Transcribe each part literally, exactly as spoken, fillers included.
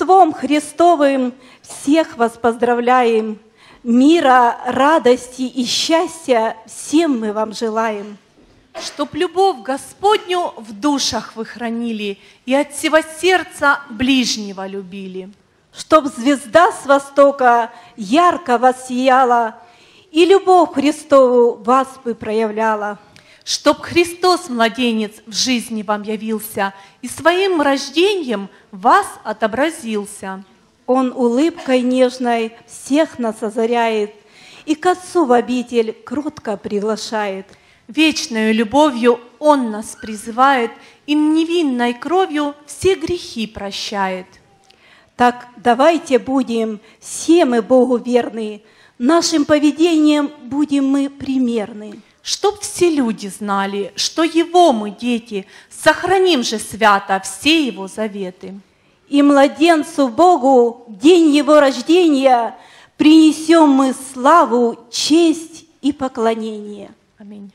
Рождеством Христовым всех вас поздравляем. Мира, радости и счастья всем мы вам желаем. Чтоб любовь Господню в душах вы хранили и от всего сердца ближнего любили. Чтоб звезда с востока ярко воссияла и любовь Христову вас бы проявляла. Чтоб Христос, младенец, в жизни вам явился и своим рождением вас отобразился. Он улыбкой нежной всех нас озаряет и к Отцу в обитель кротко приглашает. Вечною любовью Он нас призывает и невинной кровью все грехи прощает. Так давайте будем все мы Богу верны, нашим поведением будем мы примерны. Чтоб все люди знали, что Его мы дети, сохраним же свято все Его заветы. И младенцу Богу день Его рождения принесем мы славу, честь и поклонение. Аминь.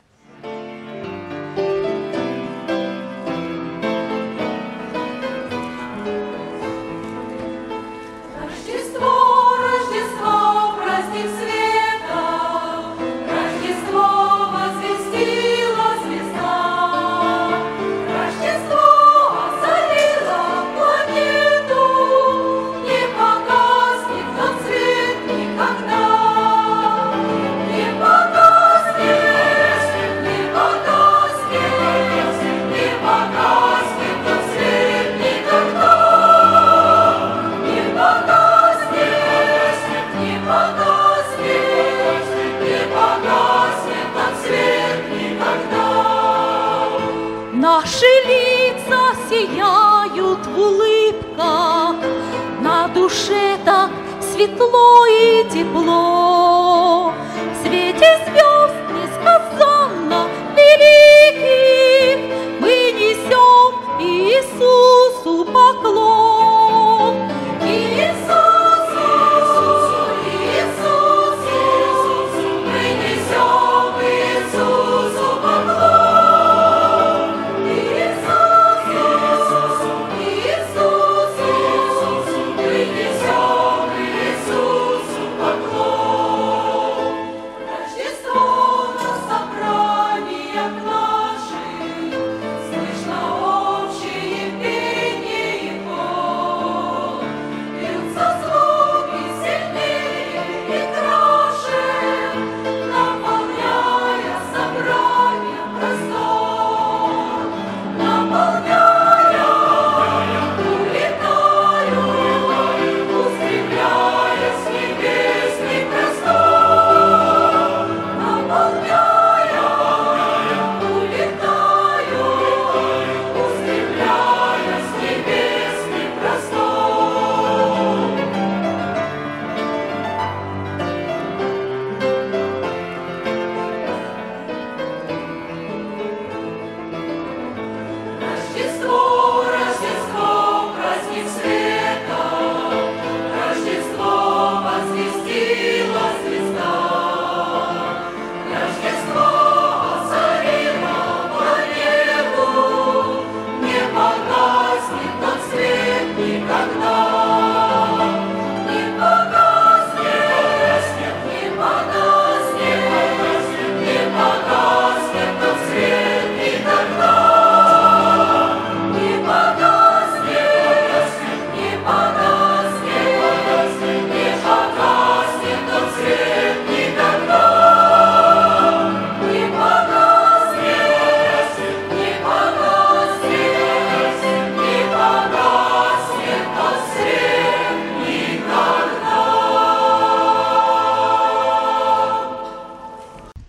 Наши лица сияют в улыбках, на душе так светло и тепло. В свете звезд